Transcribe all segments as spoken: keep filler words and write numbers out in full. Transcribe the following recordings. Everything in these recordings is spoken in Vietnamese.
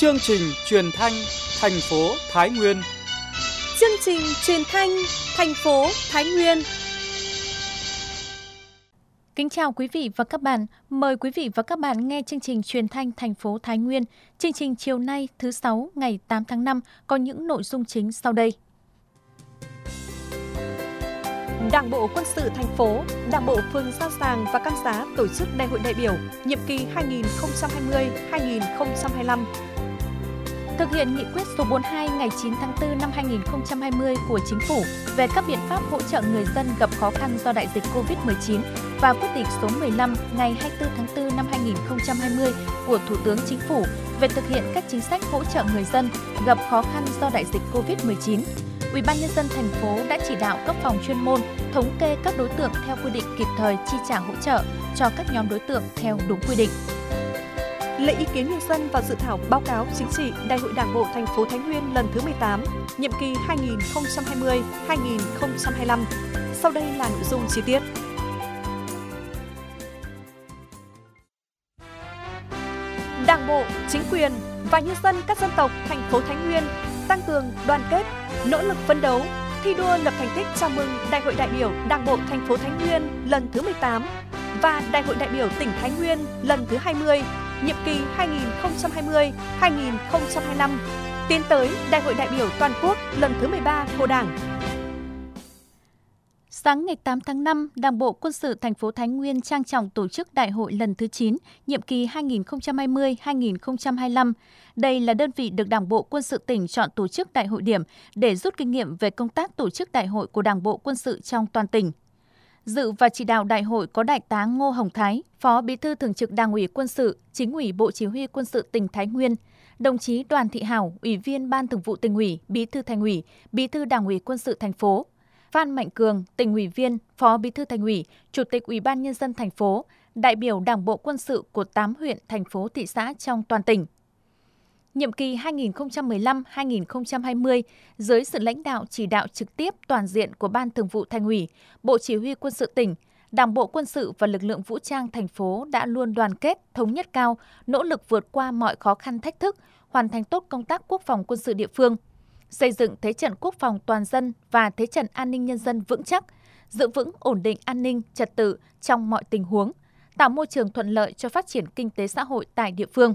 Chương trình truyền thanh thành phố Thái Nguyên. Chương trình truyền thanh thành phố Thái Nguyên. Kính chào quý vị và các bạn. Mời quý vị và các bạn nghe chương trình truyền thanh thành phố Thái Nguyên. Chương trình chiều nay thứ Sáu ngày tám tháng năm có những nội dung chính sau đây. Đảng bộ quân sự thành phố, Đảng bộ phường Gia Giàng và Cam Giá tổ chức Đại hội đại biểu nhiệm kỳ hai nghìn không trăm hai mươi đến hai nghìn không trăm hai mươi lăm. Thực hiện nghị quyết số bốn mươi hai ngày chín tháng tư năm hai nghìn không trăm hai mươi của Chính phủ về các biện pháp hỗ trợ người dân gặp khó khăn do đại dịch cô vít mười chín và quyết định số mười lăm ngày hai mươi tư tháng tư năm hai nghìn không trăm hai mươi của Thủ tướng Chính phủ về thực hiện các chính sách hỗ trợ người dân gặp khó khăn do đại dịch cô vít mười chín. Ủy ban nhân dân thành phố đã chỉ đạo các phòng chuyên môn thống kê các đối tượng theo quy định, kịp thời chi trả hỗ trợ cho các nhóm đối tượng theo đúng quy định. Lấy ý kiến nhân dân vào dự thảo báo cáo chính trị Đại hội Đảng bộ thành phố Thái Nguyên lần thứ mười tám, nhiệm kỳ hai nghìn không trăm hai mươi đến hai nghìn không trăm hai mươi lăm. Sau đây là nội dung chi tiết. Đảng bộ, chính quyền và nhân dân các dân tộc thành phố Thái Nguyên tăng cường đoàn kết, nỗ lực phấn đấu, thi đua lập thành tích chào mừng Đại hội đại biểu Đảng bộ thành phố Thái Nguyên lần thứ mười tám và Đại hội đại biểu tỉnh Thái Nguyên lần thứ hai mươi, nhiệm kỳ hai nghìn không trăm hai mươi đến hai nghìn không trăm hai mươi lăm, tiến tới Đại hội đại biểu toàn quốc lần thứ mười ba của Đảng. Sáng ngày tám tháng năm, Đảng bộ quân sự thành phố Thái Nguyên trang trọng tổ chức đại hội lần thứ chín, nhiệm kỳ hai nghìn không trăm hai mươi đến hai nghìn không trăm hai mươi lăm. Đây là đơn vị được Đảng bộ quân sự tỉnh chọn tổ chức đại hội điểm để rút kinh nghiệm về công tác tổ chức đại hội của Đảng bộ quân sự trong toàn tỉnh. Dự và chỉ đạo đại hội có Đại tá Ngô Hồng Thái, Phó Bí thư Thường trực Đảng ủy Quân sự, Chính ủy Bộ Chỉ huy Quân sự tỉnh Thái Nguyên, đồng chí Đoàn Thị Hảo, Ủy viên Ban Thường vụ Tỉnh ủy, Bí thư Thành ủy, Bí thư Đảng ủy Quân sự thành phố, Phan Mạnh Cường, Tỉnh ủy viên, Phó Bí thư Thành ủy, Chủ tịch Ủy ban nhân dân thành phố, đại biểu Đảng bộ quân sự của tám huyện, thành phố, thị xã trong toàn tỉnh. Nhiệm kỳ hai nghìn không trăm mười lăm đến hai nghìn không trăm hai mươi, dưới sự lãnh đạo chỉ đạo trực tiếp toàn diện của Ban Thường vụ Thành ủy, Bộ Chỉ huy Quân sự tỉnh, Đảng bộ quân sự và lực lượng vũ trang thành phố đã luôn đoàn kết, thống nhất cao, nỗ lực vượt qua mọi khó khăn thách thức, hoàn thành tốt công tác quốc phòng quân sự địa phương, xây dựng thế trận quốc phòng toàn dân và thế trận an ninh nhân dân vững chắc, giữ vững ổn định an ninh, trật tự trong mọi tình huống, tạo môi trường thuận lợi cho phát triển kinh tế xã hội tại địa phương.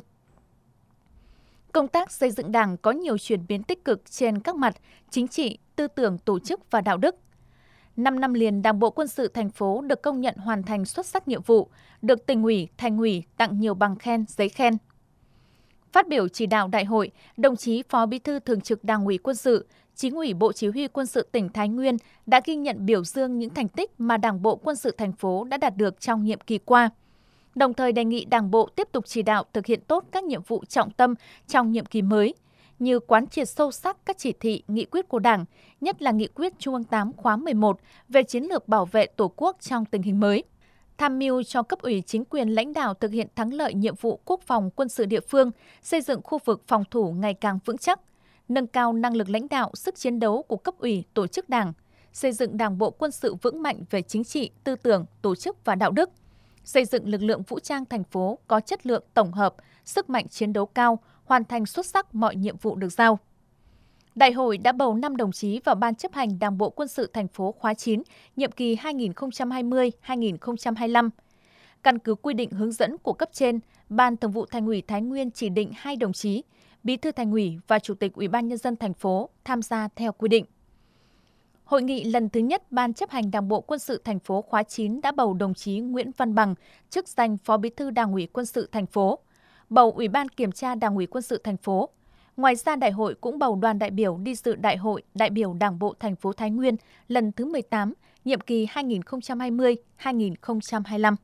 Công tác xây dựng Đảng có nhiều chuyển biến tích cực trên các mặt chính trị, tư tưởng, tổ chức và đạo đức. Năm năm liền, Đảng bộ quân sự thành phố được công nhận hoàn thành xuất sắc nhiệm vụ, được Tỉnh ủy, Thành ủy tặng nhiều bằng khen, giấy khen. Phát biểu chỉ đạo đại hội, đồng chí Phó Bí thư Thường trực Đảng ủy Quân sự, Chính ủy Bộ Chỉ huy Quân sự tỉnh Thái Nguyên đã ghi nhận biểu dương những thành tích mà Đảng bộ quân sự thành phố đã đạt được trong nhiệm kỳ qua. Đồng thời đề nghị Đảng bộ tiếp tục chỉ đạo thực hiện tốt các nhiệm vụ trọng tâm trong nhiệm kỳ mới, như quán triệt sâu sắc các chỉ thị, nghị quyết của Đảng, nhất là nghị quyết Trung ương tám khóa mười một về chiến lược bảo vệ Tổ quốc trong tình hình mới, tham mưu cho cấp ủy chính quyền lãnh đạo thực hiện thắng lợi nhiệm vụ quốc phòng quân sự địa phương, xây dựng khu vực phòng thủ ngày càng vững chắc, nâng cao năng lực lãnh đạo, sức chiến đấu của cấp ủy, tổ chức Đảng, xây dựng Đảng bộ quân sự vững mạnh về chính trị, tư tưởng, tổ chức và đạo đức, xây dựng lực lượng vũ trang thành phố có chất lượng tổng hợp, sức mạnh chiến đấu cao, hoàn thành xuất sắc mọi nhiệm vụ được giao. Đại hội đã bầu năm đồng chí vào Ban chấp hành Đảng bộ quân sự thành phố khóa chín, nhiệm kỳ hai nghìn không trăm hai mươi đến hai nghìn không trăm hai mươi lăm. Căn cứ quy định hướng dẫn của cấp trên, Ban Thường vụ Thành ủy Thái Nguyên chỉ định hai đồng chí, Bí thư Thành ủy và Chủ tịch Ủy ban nhân dân thành phố tham gia theo quy định. Hội nghị lần thứ nhất Ban chấp hành Đảng bộ quân sự thành phố khóa chín đã bầu đồng chí Nguyễn Văn Bằng, chức danh Phó Bí thư Đảng ủy Quân sự thành phố, bầu Ủy ban Kiểm tra Đảng ủy Quân sự thành phố. Ngoài ra, đại hội cũng bầu đoàn đại biểu đi dự Đại hội đại biểu Đảng bộ thành phố Thái Nguyên lần thứ mười tám, nhiệm kỳ hai nghìn không trăm hai mươi đến hai nghìn không trăm hai mươi lăm.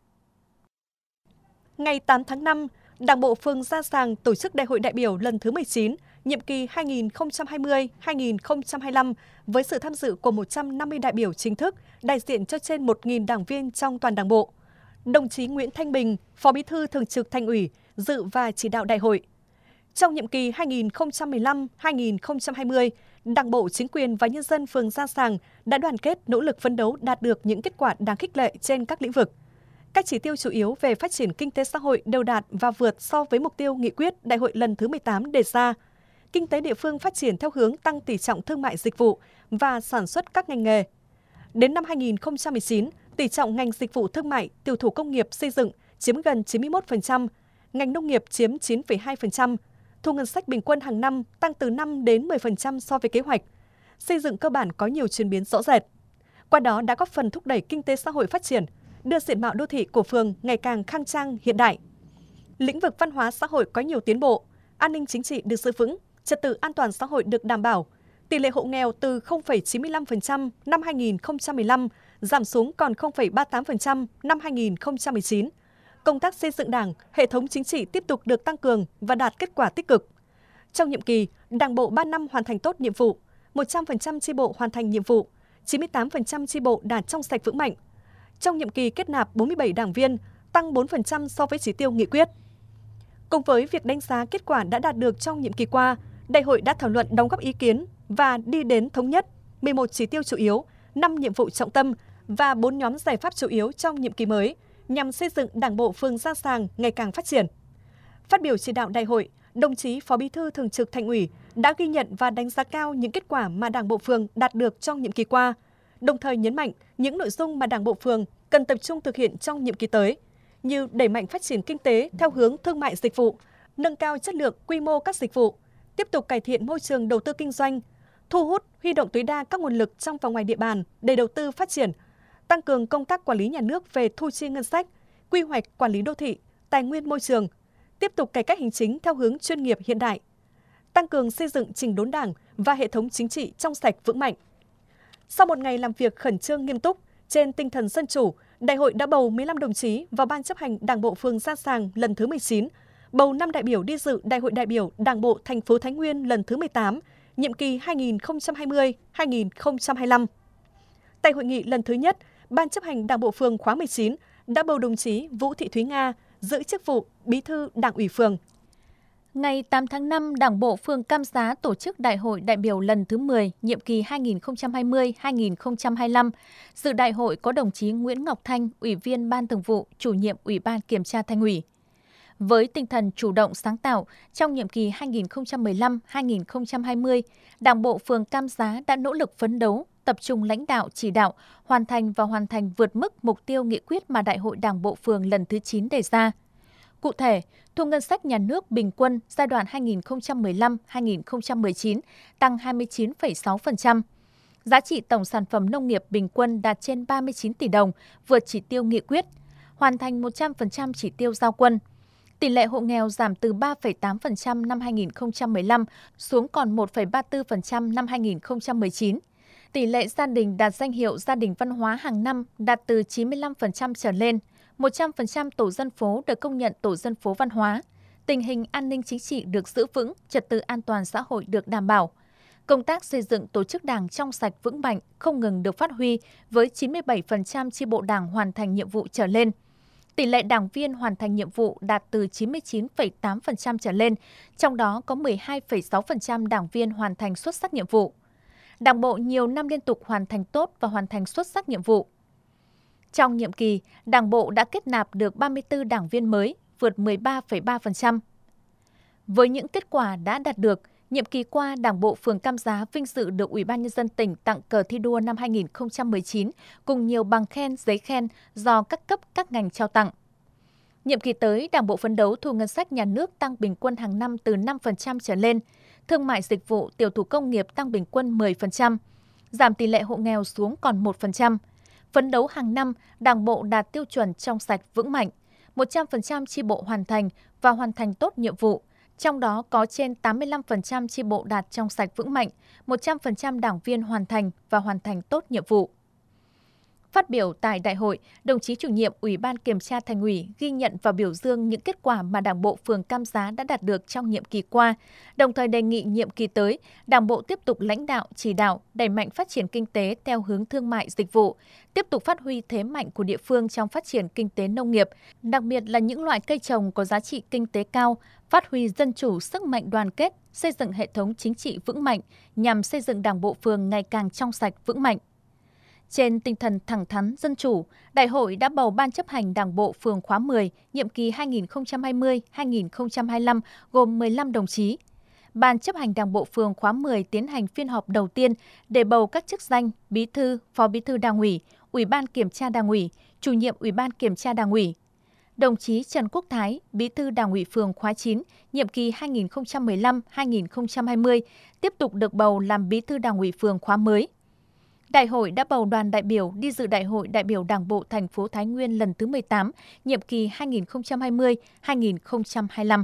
Ngày tám tháng năm, Đảng bộ phường Gia Giàng tổ chức Đại hội đại biểu lần thứ mười chín, nhiệm kỳ hai nghìn không trăm hai mươi đến hai nghìn không trăm hai mươi lăm với sự tham dự của một trăm năm mươi đại biểu chính thức, đại diện cho trên một nghìn đảng viên trong toàn Đảng bộ. Đồng chí Nguyễn Thanh Bình, Phó Bí thư Thường trực Thành ủy, dự và chỉ đạo đại hội. Trong nhiệm kỳ hai nghìn không trăm mười lăm đến hai nghìn không trăm hai mươi, Đảng bộ, chính quyền và nhân dân phường Gia Giàng đã đoàn kết nỗ lực phấn đấu đạt được những kết quả đáng khích lệ trên các lĩnh vực. Các chỉ tiêu chủ yếu về phát triển kinh tế xã hội đều đạt và vượt so với mục tiêu nghị quyết Đại hội lần thứ mười tám đề ra. Kinh tế địa phương phát triển theo hướng tăng tỷ trọng thương mại dịch vụ và sản xuất các ngành nghề. Đến năm hai nghìn không trăm mười chín, tỷ trọng ngành dịch vụ thương mại, tiểu thủ công nghiệp xây dựng chiếm gần chín mươi mốt phần trăm, ngành nông nghiệp chiếm chín phẩy hai phần trăm, thu ngân sách bình quân hàng năm tăng từ năm đến mười phần trăm so với kế hoạch. Xây dựng cơ bản có nhiều chuyển biến rõ rệt. Qua đó đã góp phần thúc đẩy kinh tế xã hội phát triển, đưa diện mạo đô thị của phường ngày càng khang trang hiện đại. Lĩnh vực văn hóa xã hội có nhiều tiến bộ, an ninh chính trị được giữ vững, trật tự an toàn xã hội được đảm bảo. Tỷ lệ hộ nghèo từ không phẩy chín mươi lăm phần trăm năm hai nghìn không trăm mười lăm giảm xuống còn không phẩy ba mươi tám phần trăm năm hai nghìn không trăm mười chín. Công tác xây dựng Đảng, hệ thống chính trị tiếp tục được tăng cường và đạt kết quả tích cực. Trong nhiệm kỳ, Đảng bộ ba năm hoàn thành tốt nhiệm vụ, một trăm phần trăm chi bộ hoàn thành nhiệm vụ, chín mươi tám phần trăm chi bộ đạt trong sạch vững mạnh. Trong nhiệm kỳ kết nạp bốn mươi bảy đảng viên, tăng bốn phần trăm so với chỉ tiêu nghị quyết. Cùng với việc đánh giá kết quả đã đạt được trong nhiệm kỳ qua, Đại hội đã thảo luận đóng góp ý kiến và đi đến thống nhất mười một chỉ tiêu chủ yếu, năm nhiệm vụ trọng tâm và bốn nhóm giải pháp chủ yếu trong nhiệm kỳ mới nhằm xây dựng Đảng bộ phường Gia Sàng ngày càng phát triển. Phát biểu chỉ đạo đại hội, đồng chí Phó Bí thư Thường trực Thành ủy đã ghi nhận và đánh giá cao những kết quả mà Đảng bộ phường đạt được trong nhiệm kỳ qua, đồng thời nhấn mạnh những nội dung mà Đảng bộ phường cần tập trung thực hiện trong nhiệm kỳ tới, như đẩy mạnh phát triển kinh tế theo hướng thương mại dịch vụ, nâng cao chất lượng quy mô các dịch vụ, tiếp tục cải thiện môi trường đầu tư kinh doanh, thu hút, huy động tối đa các nguồn lực trong và ngoài địa bàn để đầu tư phát triển, tăng cường công tác quản lý nhà nước về thu chi ngân sách, quy hoạch quản lý đô thị, tài nguyên môi trường, tiếp tục cải cách hành chính theo hướng chuyên nghiệp hiện đại, tăng cường xây dựng chỉnh đốn Đảng và hệ thống chính trị trong sạch vững mạnh. Sau một ngày làm việc khẩn trương nghiêm túc, trên tinh thần dân chủ, Đại hội đã bầu mười lăm đồng chí vào Ban chấp hành Đảng bộ phường Gia Sàng lần thứ mười chín, bầu năm đại biểu đi dự Đại hội đại biểu Đảng bộ thành phố Thái Nguyên lần thứ mười tám, nhiệm kỳ hai nghìn không trăm hai mươi đến hai nghìn không trăm hai mươi lăm. Tại hội nghị lần thứ nhất, Ban chấp hành Đảng bộ phường khóa mười chín đã bầu đồng chí Vũ Thị Thúy Nga giữ chức vụ Bí thư Đảng ủy phường. Ngày tám tháng năm, Đảng bộ phường Cam Giá tổ chức Đại hội đại biểu lần thứ mười, nhiệm kỳ hai nghìn không trăm hai mươi đến hai nghìn không trăm hai mươi lăm. Dự đại hội có đồng chí Nguyễn Ngọc Thanh, Ủy viên Ban Thường vụ, Chủ nhiệm Ủy ban Kiểm tra Thành ủy. Với tinh thần chủ động sáng tạo, trong nhiệm kỳ hai nghìn không trăm mười lăm đến hai nghìn không trăm hai mươi, Đảng bộ phường Cam Giá đã nỗ lực phấn đấu, tập trung lãnh đạo chỉ đạo, hoàn thành và hoàn thành vượt mức mục tiêu nghị quyết mà Đại hội Đảng bộ phường lần thứ chín đề ra. Cụ thể, thu ngân sách nhà nước bình quân giai đoạn hai nghìn không trăm mười lăm đến hai nghìn không trăm mười chín tăng hai mươi chín phẩy sáu phần trăm. Giá trị tổng sản phẩm nông nghiệp bình quân đạt trên ba mươi chín tỷ đồng, vượt chỉ tiêu nghị quyết, hoàn thành một trăm phần trăm chỉ tiêu giao quân. Tỷ lệ hộ nghèo giảm từ ba phẩy tám phần trăm năm hai nghìn không trăm mười lăm xuống còn một phẩy ba mươi tư phần trăm năm hai nghìn không trăm mười chín. Tỷ lệ gia đình đạt danh hiệu gia đình văn hóa hàng năm đạt từ chín mươi lăm phần trăm trở lên, một trăm phần trăm tổ dân phố được công nhận tổ dân phố văn hóa. Tình hình an ninh chính trị được giữ vững, trật tự an toàn xã hội được đảm bảo. Công tác xây dựng tổ chức Đảng trong sạch vững mạnh không ngừng được phát huy với chín mươi bảy phần trăm chi bộ Đảng hoàn thành nhiệm vụ trở lên. Tỷ lệ đảng viên hoàn thành nhiệm vụ đạt từ chín mươi chín phẩy tám phần trăm trở lên, trong đó có mười hai phẩy sáu phần trăm đảng viên hoàn thành xuất sắc nhiệm vụ. Đảng bộ nhiều năm liên tục hoàn thành tốt và hoàn thành xuất sắc nhiệm vụ. Trong nhiệm kỳ, Đảng bộ đã kết nạp được ba mươi tư đảng viên mới, vượt mười ba phẩy ba phần trăm. Với những kết quả đã đạt được, nhiệm kỳ qua Đảng bộ phường Cam Giá vinh dự được Ủy ban Nhân dân tỉnh tặng cờ thi đua năm hai nghìn không trăm mười chín cùng nhiều bằng khen, giấy khen do các cấp các ngành trao tặng. Nhiệm kỳ tới, Đảng bộ phấn đấu thu ngân sách nhà nước tăng bình quân hàng năm từ năm phần trăm trở lên, thương mại dịch vụ, tiểu thủ công nghiệp tăng bình quân mười phần trăm, giảm tỷ lệ hộ nghèo xuống còn một phần trăm. Phấn đấu hàng năm, Đảng bộ đạt tiêu chuẩn trong sạch vững mạnh, một trăm phần trăm chi bộ hoàn thành và hoàn thành tốt nhiệm vụ, trong đó có trên tám mươi lăm phần trăm chi bộ đạt trong sạch vững mạnh, một trăm phần trăm đảng viên hoàn thành và hoàn thành tốt nhiệm vụ. Phát biểu tại đại hội, đồng chí chủ nhiệm Ủy ban Kiểm tra Thành ủy ghi nhận và biểu dương những kết quả mà Đảng bộ phường Cam Giá đã đạt được trong nhiệm kỳ qua, đồng thời đề nghị nhiệm kỳ tới, Đảng bộ tiếp tục lãnh đạo, chỉ đạo, đẩy mạnh phát triển kinh tế theo hướng thương mại dịch vụ, tiếp tục phát huy thế mạnh của địa phương trong phát triển kinh tế nông nghiệp, đặc biệt là những loại cây trồng có giá trị kinh tế cao, phát huy dân chủ, sức mạnh đoàn kết, xây dựng hệ thống chính trị vững mạnh nhằm xây dựng Đảng bộ phường ngày càng trong sạch vững mạnh. Trên tinh thần thẳng thắn dân chủ, Đại hội đã bầu Ban chấp hành Đảng bộ phường khóa mười, nhiệm kỳ hai nghìn không trăm hai mươi đến hai nghìn không trăm hai mươi lăm gồm mười lăm đồng chí. Ban chấp hành Đảng bộ phường khóa mười tiến hành phiên họp đầu tiên để bầu các chức danh Bí thư, Phó Bí thư Đảng ủy, Ủy ban Kiểm tra Đảng ủy, Chủ nhiệm Ủy ban Kiểm tra Đảng ủy. Đồng chí Trần Quốc Thái, Bí thư Đảng ủy phường khóa chín, nhiệm kỳ hai nghìn không trăm mười lăm đến hai nghìn không trăm hai mươi, tiếp tục được bầu làm Bí thư Đảng ủy phường khóa mới. Đại hội đã bầu đoàn đại biểu đi dự Đại hội đại biểu Đảng bộ thành phố Thái Nguyên lần thứ mười tám, nhiệm kỳ hai nghìn không trăm hai mươi đến hai nghìn không trăm hai mươi lăm.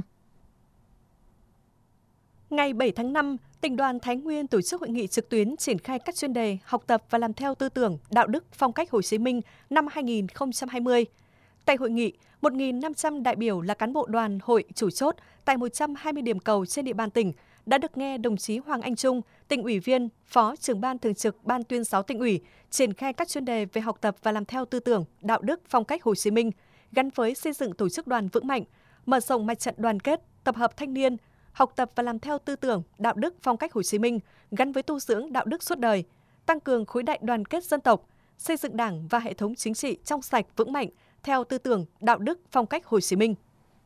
Ngày bảy tháng năm, Tỉnh đoàn Thái Nguyên tổ chức hội nghị trực tuyến triển khai các chuyên đề học tập và làm theo tư tưởng, đạo đức, phong cách Hồ Chí Minh năm hai nghìn không trăm hai mươi. Tại hội nghị, một nghìn năm trăm đại biểu là cán bộ đoàn hội chủ chốt tại một trăm hai mươi điểm cầu trên địa bàn tỉnh đã được nghe đồng chí Hoàng Anh Trung, Tỉnh ủy viên, Phó trưởng ban thường trực Ban tuyên giáo Tỉnh ủy triển khai các chuyên đề về học tập và làm theo tư tưởng, đạo đức, phong cách Hồ Chí Minh gắn với xây dựng tổ chức đoàn vững mạnh, mở rộng mặt trận đoàn kết, tập hợp thanh niên, học tập và làm theo tư tưởng, đạo đức, phong cách Hồ Chí Minh gắn với tu dưỡng đạo đức suốt đời, tăng cường khối đại đoàn kết dân tộc, xây dựng Đảng và hệ thống chính trị trong sạch vững mạnh theo tư tưởng, đạo đức, phong cách Hồ Chí Minh.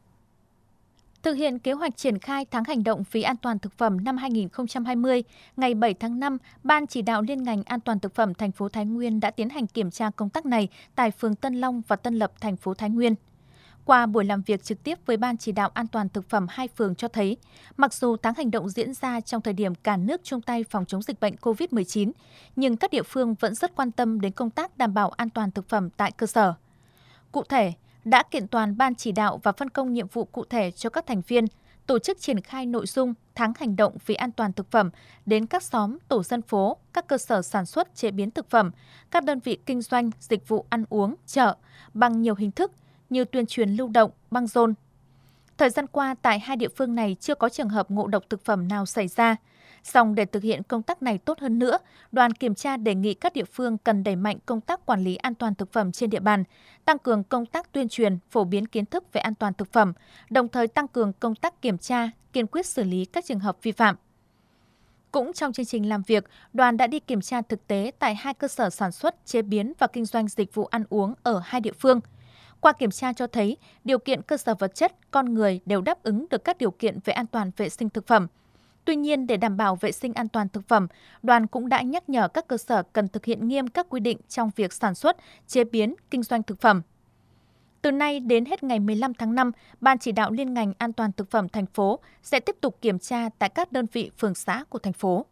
Thực hiện kế hoạch triển khai tháng hành động vì an toàn thực phẩm năm hai nghìn không trăm hai mươi, ngày bảy tháng năm, Ban chỉ đạo liên ngành an toàn thực phẩm thành phố Thái Nguyên đã tiến hành kiểm tra công tác này tại phường Tân Long và Tân Lập, thành phố Thái Nguyên. Qua buổi làm việc trực tiếp với Ban chỉ đạo an toàn thực phẩm hai phường cho thấy, mặc dù tháng hành động diễn ra trong thời điểm cả nước chung tay phòng chống dịch bệnh cô vít mười chín, nhưng các địa phương vẫn rất quan tâm đến công tác đảm bảo an toàn thực phẩm tại cơ sở. Cụ thể, đã kiện toàn Ban chỉ đạo và phân công nhiệm vụ cụ thể cho các thành viên, tổ chức triển khai nội dung tháng hành động vì an toàn thực phẩm đến các xóm, tổ dân phố, các cơ sở sản xuất chế biến thực phẩm, các đơn vị kinh doanh, dịch vụ ăn uống, chợ, bằng nhiều hình thức như tuyên truyền lưu động, băng rôn. Thời gian qua, tại hai địa phương này chưa có trường hợp ngộ độc thực phẩm nào xảy ra. Song để thực hiện công tác này tốt hơn nữa, đoàn kiểm tra đề nghị các địa phương cần đẩy mạnh công tác quản lý an toàn thực phẩm trên địa bàn, tăng cường công tác tuyên truyền, phổ biến kiến thức về an toàn thực phẩm, đồng thời tăng cường công tác kiểm tra, kiên quyết xử lý các trường hợp vi phạm. Cũng trong chương trình làm việc, đoàn đã đi kiểm tra thực tế tại hai cơ sở sản xuất, chế biến và kinh doanh dịch vụ ăn uống ở hai địa phương. Qua kiểm tra cho thấy, điều kiện cơ sở vật chất, con người đều đáp ứng được các điều kiện về an toàn vệ sinh thực phẩm. Tuy nhiên, để đảm bảo vệ sinh an toàn thực phẩm, đoàn cũng đã nhắc nhở các cơ sở cần thực hiện nghiêm các quy định trong việc sản xuất, chế biến, kinh doanh thực phẩm. Từ nay đến hết ngày mười lăm tháng năm, Ban chỉ đạo liên ngành an toàn thực phẩm thành phố sẽ tiếp tục kiểm tra tại các đơn vị phường xã của thành phố.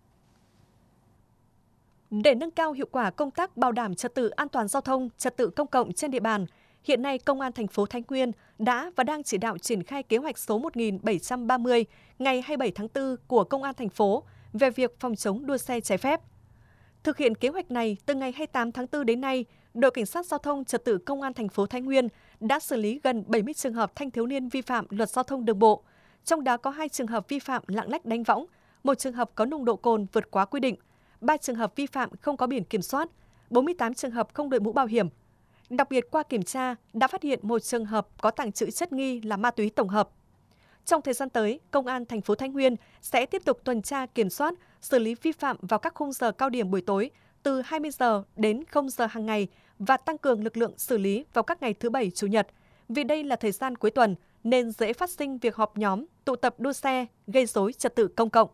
Để nâng cao hiệu quả công tác bảo đảm trật tự an toàn giao thông, trật tự công cộng trên địa bàn, hiện nay Công an thành phố Thái Nguyên đã và đang chỉ đạo triển khai kế hoạch số một nghìn bảy trăm ba mươi ngày hai mươi bảy tháng tư của Công an thành phố về việc phòng chống đua xe trái phép. Thực hiện kế hoạch này, từ ngày hai mươi tám tháng tư đến nay, đội Cảnh sát Giao thông Trật tự Công an thành phố Thái Nguyên đã xử lý gần bảy mươi trường hợp thanh thiếu niên vi phạm luật giao thông đường bộ, trong đó có hai trường hợp vi phạm lạng lách đánh võng, một trường hợp có nồng độ cồn vượt quá quy định, ba trường hợp vi phạm không có biển kiểm soát, bốn mươi tám trường hợp không đội mũ bảo hiểm. Đặc biệt qua kiểm tra đã phát hiện một trường hợp có tàng trữ chất nghi là ma túy tổng hợp. Trong thời gian tới, Công an thành phố Thái Nguyên sẽ tiếp tục tuần tra kiểm soát, xử lý vi phạm vào các khung giờ cao điểm buổi tối từ hai mươi giờ đến không giờ hàng ngày và tăng cường lực lượng xử lý vào các ngày thứ Bảy, Chủ nhật. Vì đây là thời gian cuối tuần nên dễ phát sinh việc họp nhóm, tụ tập đua xe, gây rối trật tự công cộng.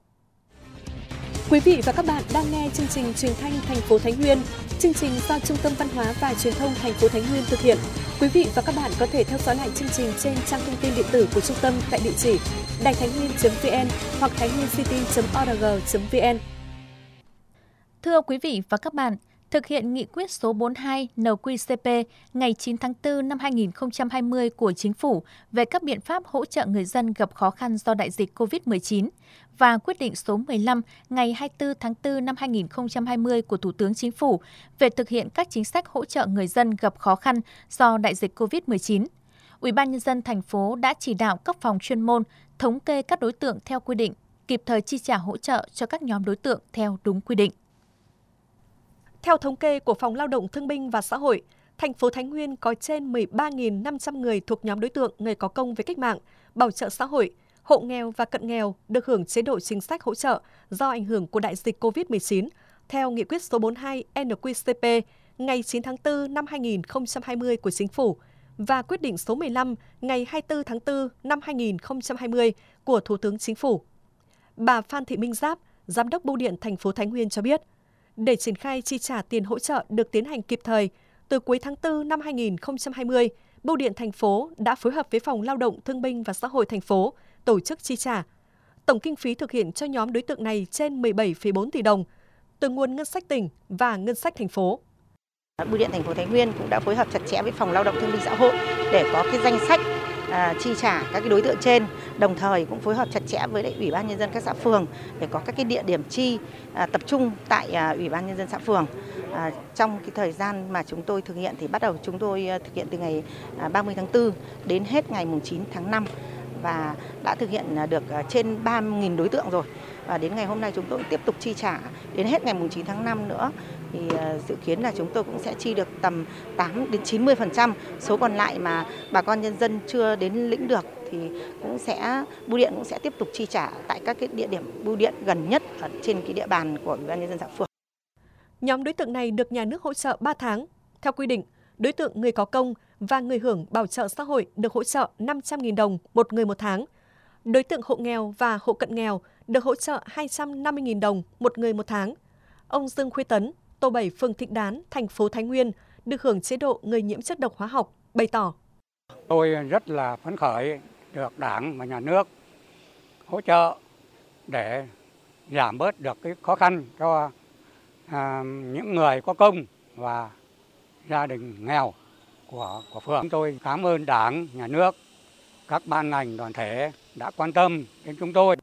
Quý vị và các bạn đang nghe chương trình truyền thanh thành phố Thái Nguyên. Chương trình do Trung tâm Văn hóa và Truyền thông thành phố Thái Nguyên thực hiện. Quý vị và các bạn có thể theo dõi lại chương trình trên trang thông tin điện tử của trung tâm tại địa chỉ đài thái nguyên chấm vn hoặc thái nguyên city chấm org chấm vn. Thưa quý vị và các bạn, thực hiện nghị quyết số bốn mươi hai N Q C P ngày chín tháng tư năm hai nghìn không trăm hai mươi của Chính phủ về các biện pháp hỗ trợ người dân gặp khó khăn do đại dịch cô vít mười chín và quyết định số mười lăm ngày hai mươi tư tháng tư năm hai nghìn không trăm hai mươi của Thủ tướng Chính phủ về thực hiện các chính sách hỗ trợ người dân gặp khó khăn do đại dịch cô vít mười chín. Ủy ban nhân dân thành phố đã chỉ đạo các phòng chuyên môn thống kê các đối tượng theo quy định, kịp thời chi trả hỗ trợ cho các nhóm đối tượng theo đúng quy định. Theo thống kê của Phòng Lao động Thương binh và Xã hội, thành phố Thái Nguyên có trên mười ba nghìn năm trăm người thuộc nhóm đối tượng người có công với cách mạng, bảo trợ xã hội, hộ nghèo và cận nghèo được hưởng chế độ chính sách hỗ trợ do ảnh hưởng của đại dịch cô vít mười chín theo nghị quyết số bốn mươi hai N Q C P ngày chín tháng tư năm hai nghìn không trăm hai mươi của Chính phủ và quyết định số mười lăm ngày hai mươi tư tháng tư năm hai nghìn không trăm hai mươi của Thủ tướng Chính phủ. Bà Phan Thị Minh Giáp, Giám đốc Bưu điện thành phố Thái Nguyên cho biết, để triển khai chi trả tiền hỗ trợ được tiến hành kịp thời, từ cuối tháng tư năm hai nghìn không trăm hai mươi, Bưu điện thành phố đã phối hợp với Phòng Lao động Thương binh và Xã hội thành phố tổ chức chi trả. Tổng kinh phí thực hiện cho nhóm đối tượng này trên mười bảy phẩy bốn tỷ đồng từ nguồn ngân sách tỉnh và ngân sách thành phố. Bưu điện thành phố Thái Nguyên cũng đã phối hợp chặt chẽ với Phòng Lao động Thương binh Xã hội để có cái danh sách à, chi trả các cái đối tượng trên, đồng thời cũng phối hợp chặt chẽ với lại Ủy ban Nhân dân các xã phường để có các cái địa điểm chi à, tập trung tại à, Ủy ban Nhân dân xã phường. À, trong cái thời gian mà chúng tôi thực hiện thì bắt đầu chúng tôi thực hiện từ ngày ba mươi tháng tư đến hết ngày chín tháng năm và đã thực hiện được trên ba nghìn đối tượng rồi. Và đến ngày hôm nay chúng tôi cũng tiếp tục chi trả đến hết ngày chín tháng năm nữa. Thì dự kiến là chúng tôi cũng sẽ chi được tầm tám đến chín mươi phần trăm. Số còn lại mà bà con nhân dân chưa đến lĩnh được thì cũng sẽ bưu điện cũng sẽ tiếp tục chi trả tại các cái địa điểm bưu điện gần nhất ở trên cái địa bàn của Ủy ban Nhân dân xã phường. Nhóm đối tượng này được nhà nước hỗ trợ ba tháng. Theo quy định, đối tượng người có công và người hưởng bảo trợ xã hội được hỗ trợ năm trăm nghìn đồng một người một tháng. Đối tượng hộ nghèo và hộ cận nghèo được hỗ trợ hai trăm năm mươi nghìn đồng một người một tháng. Ông Dương Khuê Tấn, tổ bảy phường Thịnh Đán, thành phố Thái Nguyên được hưởng chế độ người nhiễm chất độc hóa học, bày tỏ. Tôi rất là phấn khởi được Đảng và Nhà nước hỗ trợ để giảm bớt được cái khó khăn cho à, những người có công và gia đình nghèo của, của phường. Chúng tôi cảm ơn Đảng, Nhà nước, các ban ngành đoàn thể đã quan tâm đến chúng tôi.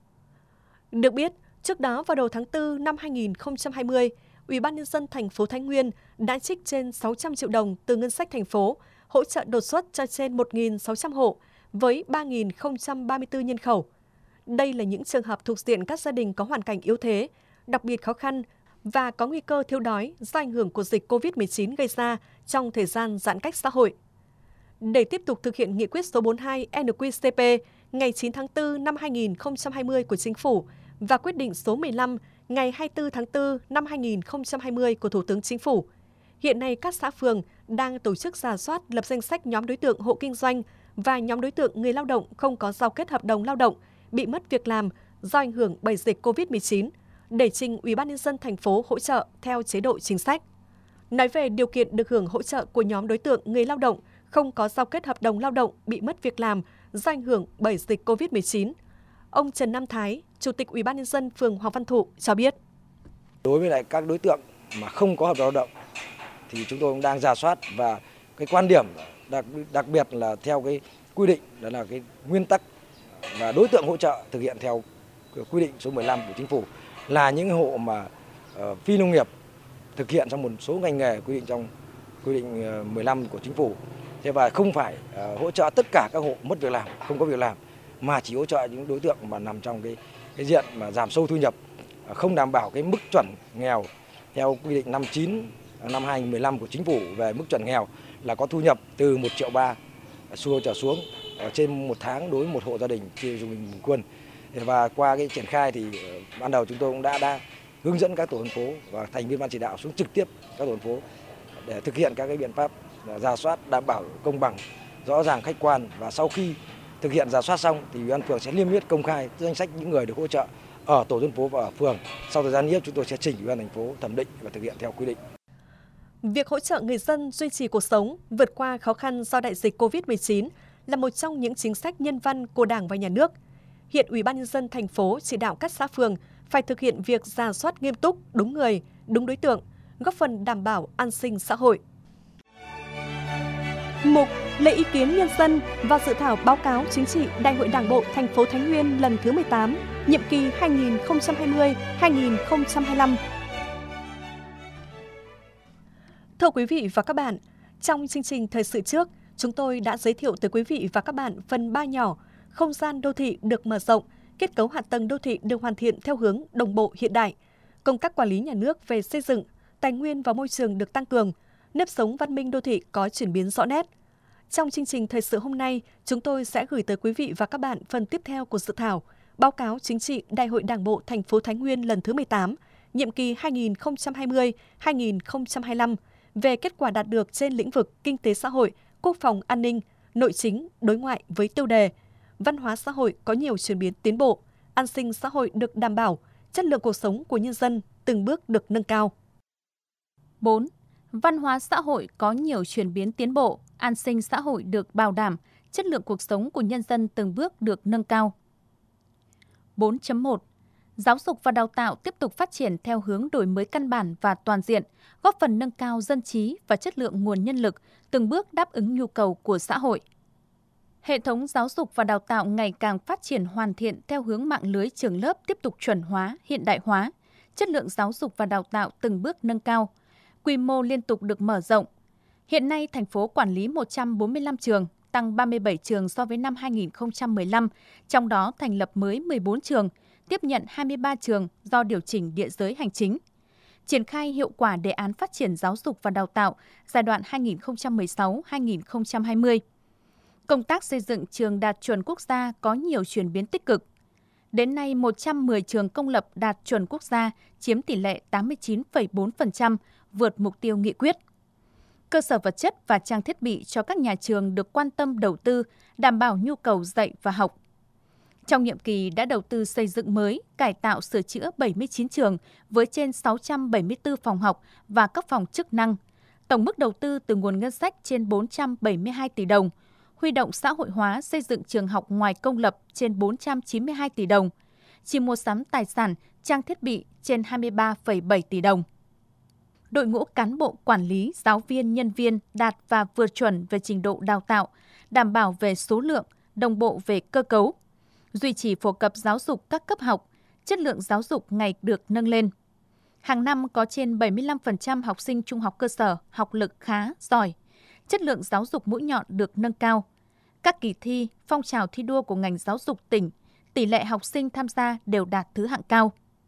Được biết, trước đó vào đầu tháng tư năm hai nghìn không trăm hai mươi, Ủy ban Nhân dân thành phố Thái Nguyên đã trích trên sáu trăm triệu đồng từ ngân sách thành phố hỗ trợ đột xuất cho trên một nghìn sáu trăm hộ với ba nghìn không trăm ba mươi tư nhân khẩu. Đây là những trường hợp thuộc diện các gia đình có hoàn cảnh yếu thế, đặc biệt khó khăn và có nguy cơ thiếu đói do ảnh hưởng của dịch covid mười chín gây ra trong thời gian giãn cách xã hội. Để tiếp tục thực hiện nghị quyết số bốn mươi hai N Q C P ngày chín tháng tư năm hai nghìn không trăm hai mươi của Chính phủ và quyết định số mười lăm ngày hai mươi tư tháng tư năm hai nghìn không trăm hai mươi của Thủ tướng Chính phủ, hiện nay các xã phường đang tổ chức rà soát lập danh sách nhóm đối tượng hộ kinh doanh và nhóm đối tượng người lao động không có giao kết hợp đồng lao động bị mất việc làm do ảnh hưởng bởi dịch covid mười chín để trình Ủy ban Nhân dân thành phố hỗ trợ theo chế độ chính sách. Nói về điều kiện được hưởng hỗ trợ của nhóm đối tượng người lao động không có giao kết hợp đồng lao động bị mất việc làm do ảnh hưởng bởi dịch covid mười chín, ông Trần Nam Thái, Chủ tịch Ủy ban Nhân dân phường Hoàng Văn Thụ cho biết. Đối với lại các đối tượng mà không có hợp đồng lao động thì chúng tôi cũng đang rà soát và cái quan điểm đặc, đặc biệt là theo cái quy định đó là cái nguyên tắc và đối tượng hỗ trợ thực hiện theo quy định số mười lăm của Chính phủ là những hộ mà uh, phi nông nghiệp thực hiện trong một số ngành nghề quy định trong quy định mười lăm của Chính phủ. Thế và không phải uh, hỗ trợ tất cả các hộ mất việc làm, không có việc làm, mà chỉ hỗ trợ những đối tượng mà nằm trong cái cái diện mà giảm sâu thu nhập, uh, không đảm bảo cái mức chuẩn nghèo theo quy định năm mươi chín năm hai nghìn không trăm mười lăm của Chính phủ về mức chuẩn nghèo là có thu nhập từ một triệu ba xu trở xuống uh, trên một tháng đối với một hộ gia đình chia trung bình bình quân. Và qua cái triển khai thì uh, ban đầu chúng tôi cũng đã đã hướng dẫn các tổ dân phố và thành viên ban chỉ đạo xuống trực tiếp các tổ dân phố để thực hiện các cái biện pháp rà soát đảm bảo công bằng, rõ ràng, khách quan, và sau khi thực hiện rà soát xong thì Ủy ban phường sẽ niêm yết công khai danh sách những người được hỗ trợ ở tổ dân phố và ở phường. Sau thời gian niêm yết chúng tôi sẽ chỉnh Ủy ban thành phố thẩm định và thực hiện theo quy định. Việc hỗ trợ người dân duy trì cuộc sống, vượt qua khó khăn do đại dịch covid mười chín là một trong những chính sách nhân văn của Đảng và Nhà nước. Hiện Ủy ban Nhân dân thành phố chỉ đạo các xã phường phải thực hiện việc rà soát nghiêm túc, đúng người, đúng đối tượng, góp phần đảm bảo an sinh xã hội. Mục lấy ý kiến nhân dân và dự thảo báo cáo chính trị Đại hội Đảng bộ thành phố Thái Nguyên lần thứ mười tám, nhiệm kỳ hai nghìn không trăm hai mươi đến hai nghìn không trăm hai mươi lăm. Thưa quý vị và các bạn, trong chương trình thời sự trước, chúng tôi đã giới thiệu tới quý vị và các bạn phần ba nhỏ, không gian đô thị được mở rộng, kết cấu hạ tầng đô thị được hoàn thiện theo hướng đồng bộ hiện đại, công tác quản lý nhà nước về xây dựng, tài nguyên và môi trường được tăng cường, nếp sống văn minh đô thị có chuyển biến rõ nét. Trong chương trình thời sự hôm nay, chúng tôi sẽ gửi tới quý vị và các bạn phần tiếp theo của dự thảo báo cáo chính trị Đại hội Đảng bộ thành phố Thái Nguyên lần thứ mười tám, nhiệm kỳ hai nghìn không trăm hai mươi đến hai nghìn không trăm hai mươi lăm về kết quả đạt được trên lĩnh vực kinh tế xã hội, quốc phòng an ninh, nội chính, đối ngoại với tiêu đề văn hóa xã hội có nhiều chuyển biến tiến bộ, an sinh xã hội được đảm bảo, chất lượng cuộc sống của nhân dân từng bước được nâng cao. bốn. Văn hóa xã hội có nhiều chuyển biến tiến bộ, an sinh xã hội được bảo đảm, chất lượng cuộc sống của nhân dân từng bước được nâng cao. bốn chấm một. Giáo dục và đào tạo tiếp tục phát triển theo hướng đổi mới căn bản và toàn diện, góp phần nâng cao dân trí và chất lượng nguồn nhân lực, từng bước đáp ứng nhu cầu của xã hội. Hệ thống giáo dục và đào tạo ngày càng phát triển hoàn thiện theo hướng mạng lưới trường lớp tiếp tục chuẩn hóa, hiện đại hóa, chất lượng giáo dục và đào tạo từng bước nâng cao, quy mô liên tục được mở rộng. Hiện nay, thành phố quản lý một trăm bốn mươi lăm trường, tăng ba mươi bảy trường so với năm hai nghìn không trăm mười lăm, trong đó thành lập mới mười bốn trường, tiếp nhận hai mươi ba trường do điều chỉnh địa giới hành chính. Triển khai hiệu quả đề án phát triển giáo dục và đào tạo giai đoạn hai nghìn không trăm mười sáu đến hai nghìn không trăm hai mươi. Công tác xây dựng trường đạt chuẩn quốc gia có nhiều chuyển biến tích cực. Đến nay, một trăm mười trường công lập đạt chuẩn quốc gia, chiếm tỷ lệ tám mươi chín phẩy bốn phần trăm, vượt mục tiêu nghị quyết. Cơ sở vật chất và trang thiết bị cho các nhà trường được quan tâm đầu tư, đảm bảo nhu cầu dạy và học. Trong nhiệm kỳ đã đầu tư xây dựng mới, cải tạo sửa chữa bảy mươi chín trường với trên sáu trăm bảy mươi tư phòng học và các phòng chức năng. Tổng mức đầu tư từ nguồn ngân sách trên bốn trăm bảy mươi hai tỷ đồng, huy động xã hội hóa xây dựng trường học ngoài công lập trên bốn trăm chín mươi hai tỷ đồng, chi mua sắm tài sản, trang thiết bị trên hai mươi ba phẩy bảy tỷ đồng. Đội ngũ cán bộ quản lý, giáo viên, nhân viên đạt và vượt chuẩn về trình độ đào tạo, đảm bảo về số lượng, đồng bộ về cơ cấu, duy trì phổ cập giáo dục các cấp học, chất lượng giáo dục ngày được nâng lên. Hàng năm có trên bảy mươi lăm phần trăm học sinh trung học cơ sở học lực khá, giỏi, chất lượng giáo dục mũi nhọn được nâng cao. Các kỳ thi, phong trào thi đua của ngành giáo dục tỉnh, tỷ lệ học sinh tham gia đều đạt thứ hạng cao.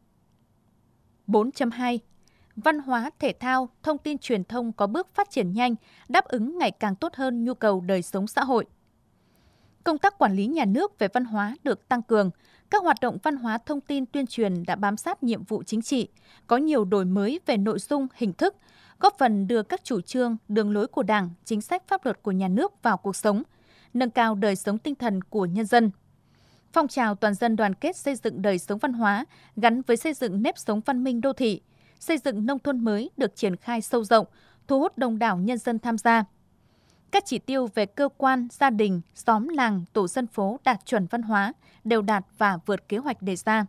bốn chấm hai. Văn hóa, thể thao, thông tin truyền thông có bước phát triển nhanh, đáp ứng ngày càng tốt hơn nhu cầu đời sống xã hội. Công tác quản lý nhà nước về văn hóa được tăng cường, các hoạt động văn hóa thông tin tuyên truyền đã bám sát nhiệm vụ chính trị, có nhiều đổi mới về nội dung, hình thức, góp phần đưa các chủ trương, đường lối của Đảng, chính sách pháp luật của nhà nước vào cuộc sống, nâng cao đời sống tinh thần của nhân dân. Phong trào toàn dân đoàn kết xây dựng đời sống văn hóa gắn với xây dựng nếp sống văn minh đô thị, xây dựng nông thôn mới được triển khai sâu rộng, thu hút đông đảo nhân dân tham gia. Các chỉ tiêu về cơ quan, gia đình, xóm làng, tổ dân phố đạt chuẩn văn hóa, đều đạt và vượt kế hoạch đề ra.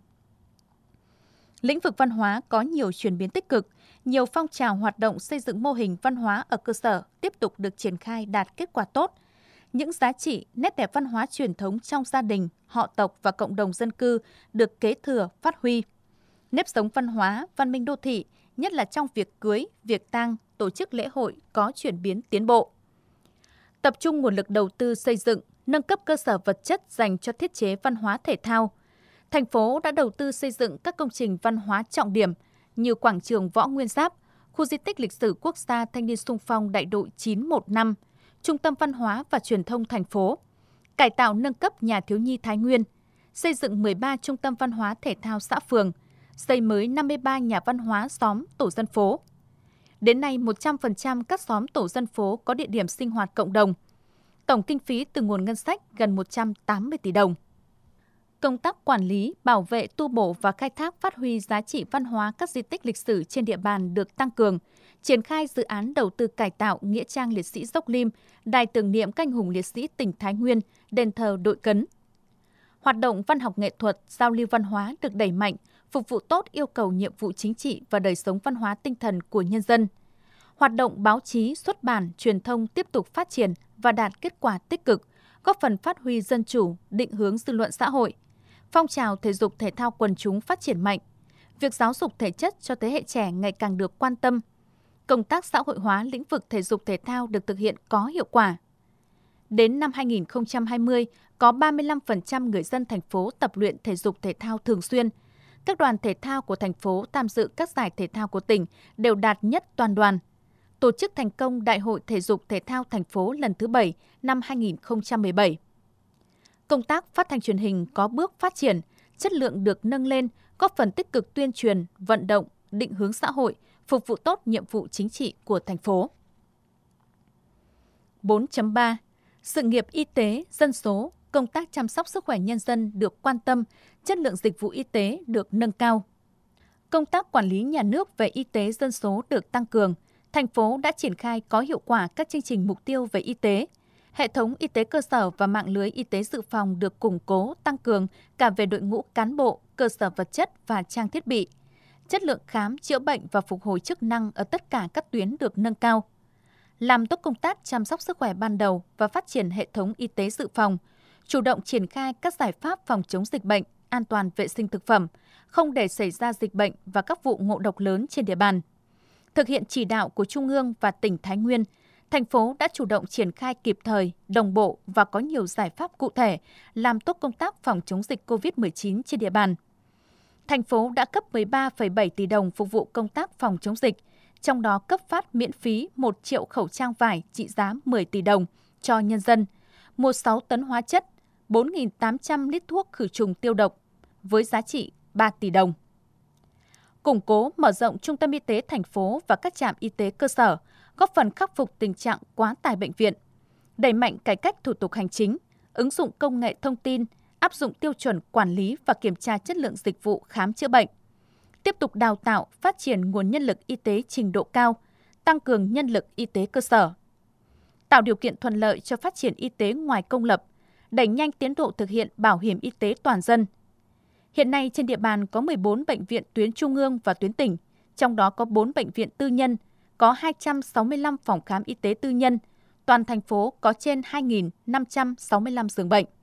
Lĩnh vực văn hóa có nhiều chuyển biến tích cực, nhiều phong trào hoạt động xây dựng mô hình văn hóa ở cơ sở tiếp tục được triển khai đạt kết quả tốt. Những giá trị, nét đẹp văn hóa truyền thống trong gia đình, họ tộc và cộng đồng dân cư được kế thừa, phát huy. Nếp sống văn hóa, văn minh đô thị, nhất là trong việc cưới, việc tang, tổ chức lễ hội có chuyển biến tiến bộ. Tập trung nguồn lực đầu tư xây dựng, nâng cấp cơ sở vật chất dành cho thiết chế văn hóa thể thao. Thành phố đã đầu tư xây dựng các công trình văn hóa trọng điểm như Quảng trường Võ Nguyên Giáp, Khu di tích lịch sử quốc gia Thanh niên xung phong đại đội chín một năm, Trung tâm Văn hóa và Truyền thông thành phố, cải tạo nâng cấp nhà thiếu nhi Thái Nguyên, xây dựng mười ba trung tâm văn hóa thể thao xã phường, xây mới năm mươi ba nhà văn hóa xóm tổ dân phố. Đến nay, một trăm phần trăm các xóm tổ dân phố có địa điểm sinh hoạt cộng đồng. Tổng kinh phí từ nguồn ngân sách gần một trăm tám mươi tỷ đồng. Công tác quản lý, bảo vệ, tu bổ và khai thác phát huy giá trị văn hóa các di tích lịch sử trên địa bàn được tăng cường, triển khai dự án đầu tư cải tạo nghĩa trang liệt sĩ Dốc Lim, đài tưởng niệm các anh hùng liệt sĩ tỉnh Thái Nguyên, đền thờ Đội Cấn. Hoạt động văn học nghệ thuật, giao lưu văn hóa được đẩy mạnh, phục vụ tốt yêu cầu nhiệm vụ chính trị và đời sống văn hóa tinh thần của nhân dân. Hoạt động báo chí, xuất bản, truyền thông tiếp tục phát triển và đạt kết quả tích cực, góp phần phát huy dân chủ, định hướng dư luận xã hội. Phong trào thể dục thể thao quần chúng phát triển mạnh. Việc giáo dục thể chất cho thế hệ trẻ ngày càng được quan tâm. Công tác xã hội hóa lĩnh vực thể dục thể thao được thực hiện có hiệu quả. Đến năm hai nghìn không trăm hai mươi, có ba mươi lăm phần trăm người dân thành phố tập luyện thể dục thể thao thường xuyên. Các đoàn thể thao của thành phố tham dự các giải thể thao của tỉnh đều đạt nhất toàn đoàn. Tổ chức thành công Đại hội Thể dục Thể thao thành phố lần thứ bảy năm hai nghìn không trăm mười bảy. Công tác phát thanh truyền hình có bước phát triển, chất lượng được nâng lên, góp phần tích cực tuyên truyền, vận động, định hướng xã hội, phục vụ tốt nhiệm vụ chính trị của thành phố. bốn chấm ba. Sự nghiệp y tế, dân số, công tác chăm sóc sức khỏe nhân dân được quan tâm, chất lượng dịch vụ y tế được nâng cao. Công tác quản lý nhà nước về y tế dân số được tăng cường. Thành phố đã triển khai có hiệu quả các chương trình mục tiêu về y tế. Hệ thống y tế cơ sở và mạng lưới y tế dự phòng được củng cố, tăng cường cả về đội ngũ cán bộ, cơ sở vật chất và trang thiết bị. Chất lượng khám, chữa bệnh và phục hồi chức năng ở tất cả các tuyến được nâng cao. Làm tốt công tác chăm sóc sức khỏe ban đầu và phát triển hệ thống y tế dự phòng, chủ động triển khai các giải pháp phòng chống dịch bệnh, an toàn vệ sinh thực phẩm, không để xảy ra dịch bệnh và các vụ ngộ độc lớn trên địa bàn. Thực hiện chỉ đạo của Trung ương và tỉnh Thái Nguyên, thành phố đã chủ động triển khai kịp thời, đồng bộ và có nhiều giải pháp cụ thể làm tốt công tác phòng chống dịch cô vít mười chín trên địa bàn. Thành phố đã cấp mười ba phẩy bảy tỷ đồng phục vụ công tác phòng chống dịch, trong đó cấp phát miễn phí một triệu khẩu trang vải trị giá mười tỷ đồng cho nhân dân, mua sáu tấn hóa chất, bốn nghìn tám trăm lít thuốc khử trùng tiêu độc với giá trị ba tỷ đồng. Củng cố mở rộng trung tâm y tế thành phố và các trạm y tế cơ sở, góp phần khắc phục tình trạng quá tải bệnh viện, đẩy mạnh cải cách thủ tục hành chính, ứng dụng công nghệ thông tin, áp dụng tiêu chuẩn quản lý và kiểm tra chất lượng dịch vụ khám chữa bệnh. Tiếp tục đào tạo, phát triển nguồn nhân lực y tế trình độ cao, tăng cường nhân lực y tế cơ sở. Tạo điều kiện thuận lợi cho phát triển y tế ngoài công lập, đẩy nhanh tiến độ thực hiện bảo hiểm y tế toàn dân. Hiện nay trên địa bàn có mười bốn bệnh viện tuyến trung ương và tuyến tỉnh, trong đó có bốn bệnh viện tư nhân, có hai trăm sáu mươi lăm phòng khám y tế tư nhân, toàn thành phố có trên hai nghìn năm trăm sáu mươi lăm giường bệnh.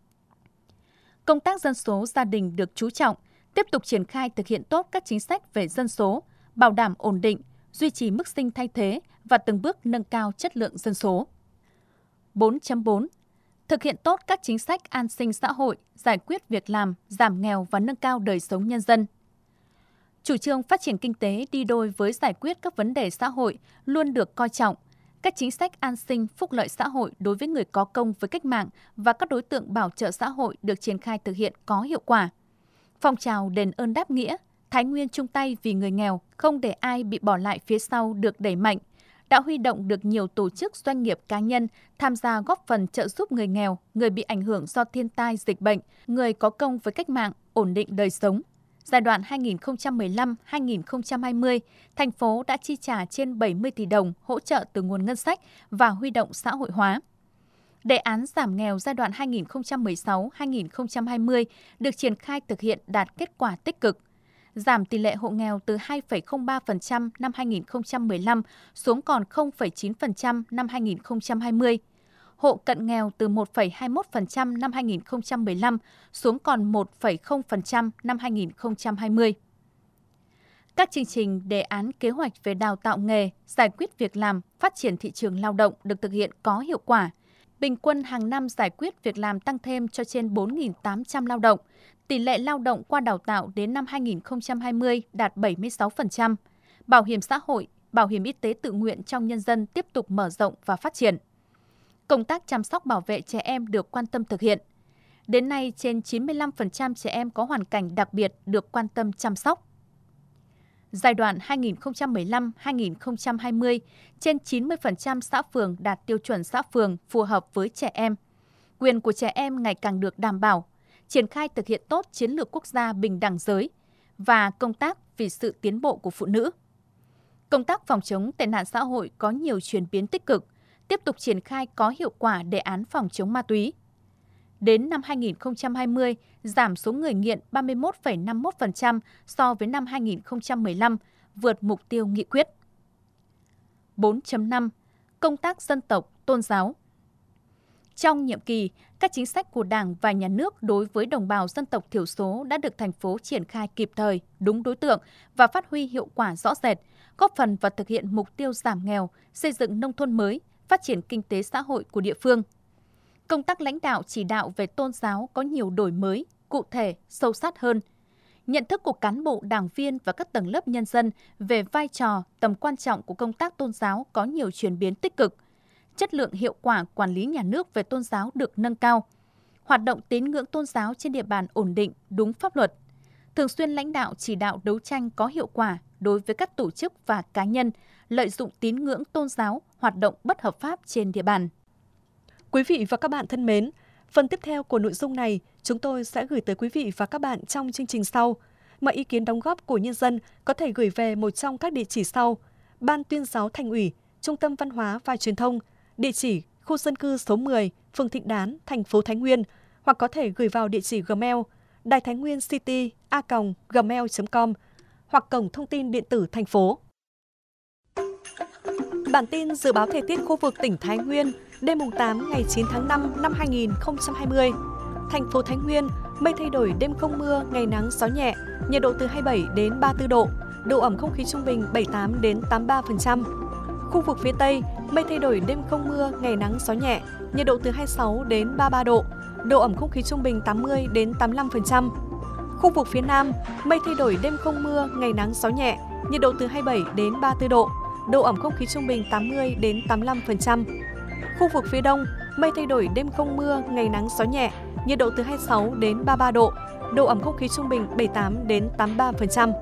Công tác dân số gia đình được chú trọng, tiếp tục triển khai thực hiện tốt các chính sách về dân số, bảo đảm ổn định, duy trì mức sinh thay thế và từng bước nâng cao chất lượng dân số. bốn chấm bốn. Thực hiện tốt các chính sách an sinh xã hội, giải quyết việc làm, giảm nghèo và nâng cao đời sống nhân dân. Chủ trương phát triển kinh tế đi đôi với giải quyết các vấn đề xã hội luôn được coi trọng. Các chính sách an sinh, phúc lợi xã hội đối với người có công với cách mạng và các đối tượng bảo trợ xã hội được triển khai thực hiện có hiệu quả. Phong trào đền ơn đáp nghĩa, Thái Nguyên chung tay vì người nghèo, không để ai bị bỏ lại phía sau được đẩy mạnh, đã huy động được nhiều tổ chức doanh nghiệp cá nhân tham gia góp phần trợ giúp người nghèo, người bị ảnh hưởng do thiên tai dịch bệnh, người có công với cách mạng, ổn định đời sống. Giai đoạn hai nghìn không trăm mười lăm đến hai nghìn không trăm hai mươi, thành phố đã chi trả trên bảy mươi tỷ đồng hỗ trợ từ nguồn ngân sách và huy động xã hội hóa. Đề án giảm nghèo giai đoạn hai nghìn không trăm mười sáu đến hai nghìn không trăm hai mươi được triển khai thực hiện đạt kết quả tích cực. Giảm tỷ lệ hộ nghèo từ hai phẩy không ba phần trăm năm hai nghìn không trăm mười lăm xuống còn không phẩy chín phần trăm năm hai nghìn không trăm hai mươi. Hộ cận nghèo từ một phẩy hai mươi mốt phần trăm năm hai nghìn không trăm mười lăm xuống còn một phẩy không phần trăm năm hai nghìn không trăm hai mươi. Các chương trình, đề án, kế hoạch về đào tạo nghề, giải quyết việc làm, phát triển thị trường lao động được thực hiện có hiệu quả. Bình quân hàng năm giải quyết việc làm tăng thêm cho trên bốn nghìn tám trăm lao động. Tỷ lệ lao động qua đào tạo đến năm hai nghìn không trăm hai mươi đạt bảy mươi sáu phần trăm. Bảo hiểm xã hội, bảo hiểm y tế tự nguyện trong nhân dân tiếp tục mở rộng và phát triển. Công tác chăm sóc bảo vệ trẻ em được quan tâm thực hiện. Đến nay, trên chín mươi lăm phần trăm trẻ em có hoàn cảnh đặc biệt được quan tâm chăm sóc. Giai đoạn hai nghìn không trăm mười lăm đến hai nghìn không trăm hai mươi, trên chín mươi phần trăm xã phường đạt tiêu chuẩn xã phường phù hợp với trẻ em. Quyền của trẻ em ngày càng được đảm bảo, triển khai thực hiện tốt chiến lược quốc gia bình đẳng giới và công tác vì sự tiến bộ của phụ nữ. Công tác phòng chống tệ nạn xã hội có nhiều chuyển biến tích cực, tiếp tục triển khai có hiệu quả đề án phòng chống ma túy. Đến năm hai nghìn không trăm hai mươi, giảm số người nghiện ba mươi mốt phẩy năm mươi mốt phần trăm so với năm hai nghìn không trăm mười lăm, vượt mục tiêu nghị quyết. bốn chấm năm. Công tác dân tộc, tôn giáo. Trong nhiệm kỳ, các chính sách của Đảng và Nhà nước đối với đồng bào dân tộc thiểu số đã được thành phố triển khai kịp thời, đúng đối tượng và phát huy hiệu quả rõ rệt, góp phần vào thực hiện mục tiêu giảm nghèo, xây dựng nông thôn mới, phát triển kinh tế xã hội của địa phương. Công tác lãnh đạo chỉ đạo về tôn giáo có nhiều đổi mới, cụ thể, sâu sát hơn. Nhận thức của cán bộ, đảng viên và các tầng lớp nhân dân về vai trò, tầm quan trọng của công tác tôn giáo có nhiều chuyển biến tích cực. Chất lượng hiệu quả quản lý nhà nước về tôn giáo được nâng cao. Hoạt động tín ngưỡng tôn giáo trên địa bàn ổn định, đúng pháp luật. Thường xuyên lãnh đạo chỉ đạo đấu tranh có hiệu quả, đối với các tổ chức và cá nhân lợi dụng tín ngưỡng tôn giáo hoạt động bất hợp pháp trên địa bàn. Quý vị và các bạn thân mến, phần tiếp theo của nội dung này chúng tôi sẽ gửi tới quý vị và các bạn trong chương trình sau. Mọi ý kiến đóng góp của nhân dân có thể gửi về một trong các địa chỉ sau: Ban Tuyên giáo Thành ủy, Trung tâm Văn hóa và Truyền thông, địa chỉ khu dân cư số mười, phường Thịnh Đán, thành phố Thái Nguyên, hoặc có thể gửi vào địa chỉ Gmail đài thái nguyên city a còng gmail chấm com hoặc cổng thông tin điện tử thành phố. Bản tin dự báo thời tiết khu vực tỉnh Thái Nguyên đêm tám ngày chín tháng năm năm hai nghìn không trăm hai mươi. Thành phố Thái Nguyên, mây thay đổi, đêm không mưa, ngày nắng, gió nhẹ, nhiệt độ từ hai mươi bảy đến ba mươi tư độ, độ ẩm không khí trung bình bảy mươi tám đến tám mươi ba phần trăm. Khu vực phía Tây, mây thay đổi, đêm không mưa, ngày nắng, gió nhẹ, nhiệt độ từ hai mươi sáu đến ba mươi ba độ, độ ẩm không khí trung bình tám mươi đến tám mươi lăm phần trăm. Khu vực phía Nam, mây thay đổi, đêm không mưa, ngày nắng, gió nhẹ, nhiệt độ từ hai mươi bảy đến ba mươi tư độ, độ ẩm không khí trung bình tám mươi đến tám mươi lăm phần trăm. Khu vực phía Đông, mây thay đổi, đêm không mưa, ngày nắng, gió nhẹ, nhiệt độ từ hai mươi sáu đến ba mươi ba độ, độ ẩm không khí trung bình bảy mươi tám đến tám mươi ba phần trăm.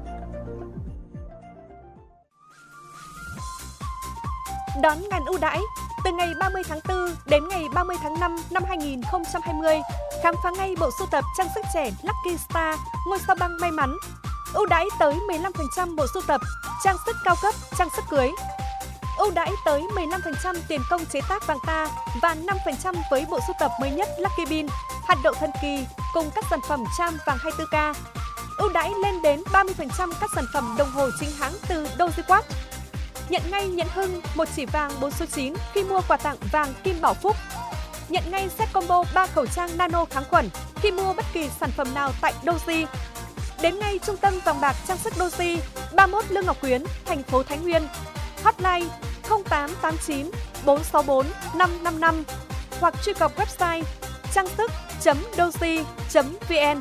Đón ngàn ưu đãi từ ngày ba mươi tháng tư đến ngày ba mươi tháng năm năm hai nghìn không trăm hai mươi. Khám phá ngay bộ sưu tập trang sức trẻ Lucky Star, ngôi sao băng may mắn. Ưu đãi tới mười lăm phần trăm bộ sưu tập trang sức cao cấp, trang sức cưới. Ưu đãi tới mười lăm phần trăm tiền công chế tác vàng ta và năm phần trăm với bộ sưu tập mới nhất Lucky Bean, hạt đậu thần kỳ cùng các sản phẩm charm vàng hai mươi tư ca. Ưu đãi lên đến ba mươi phần trăm các sản phẩm đồng hồ chính hãng từ Doji Watch. Nhận ngay nhẫn hưng một chỉ vàng bốn số chín khi mua quà tặng vàng Kim Bảo Phúc. Nhận ngay set combo ba khẩu trang nano kháng khuẩn khi mua bất kỳ sản phẩm nào tại Doji. Đến ngay trung tâm vàng bạc trang sức Doji, ba mươi mốt Lương Ngọc Quyến, thành phố Thái Nguyên. Hotline không tám tám chín bốn sáu bốn năm năm năm hoặc truy cập website trang sức chấm doji chấm vn.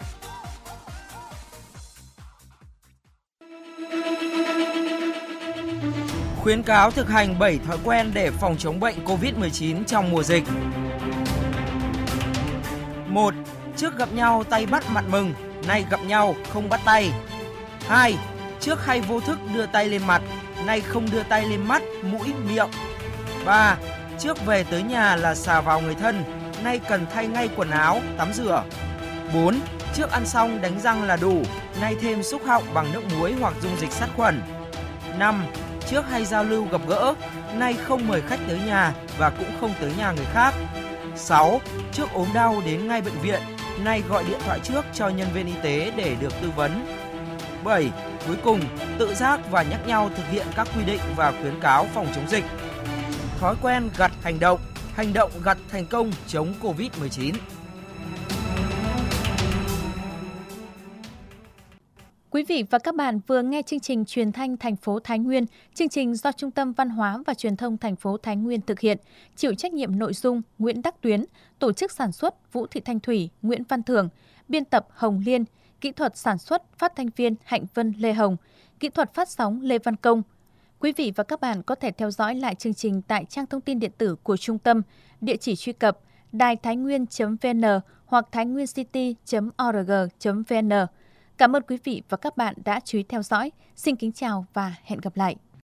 Khuyến cáo thực hành bảy thói quen để phòng chống bệnh covid mười chín trong mùa dịch. một. Trước gặp nhau tay bắt mặt mừng, nay gặp nhau không bắt tay. hai. Trước hay vô thức đưa tay lên mặt, nay không đưa tay lên mắt, mũi, miệng. ba. Trước về tới nhà là xà vào người thân, nay cần thay ngay quần áo, tắm rửa. bốn. Trước ăn xong đánh răng là đủ, nay thêm xúc họng bằng nước muối hoặc dung dịch sát khuẩn. năm. Trước hay giao lưu gặp gỡ, nay không mời khách tới nhà và cũng không tới nhà người khác. sáu. Trước ốm đau đến ngay bệnh viện, nay gọi điện thoại trước cho nhân viên y tế để được tư vấn. bảy. Cuối cùng, tự giác và nhắc nhau thực hiện các quy định và khuyến cáo phòng chống dịch. Thói quen gặt hành động, hành động gặt thành công chống covid mười chín. Quý vị và các bạn vừa nghe chương trình Truyền thanh thành phố Thái Nguyên, chương trình do Trung tâm Văn hóa và Truyền thông thành phố Thái Nguyên thực hiện, chịu trách nhiệm nội dung Nguyễn Đắc Tuyến, tổ chức sản xuất Vũ Thị Thanh Thủy, Nguyễn Văn Thường, biên tập Hồng Liên, kỹ thuật sản xuất phát thanh viên Hạnh Vân Lê Hồng, kỹ thuật phát sóng Lê Văn Công. Quý vị và các bạn có thể theo dõi lại chương trình tại trang thông tin điện tử của trung tâm, địa chỉ truy cập đài thái nguyên chấm vn hoặc thái nguyên city chấm org chấm vn. Cảm ơn quý vị và các bạn đã chú ý theo dõi. Xin kính chào và hẹn gặp lại.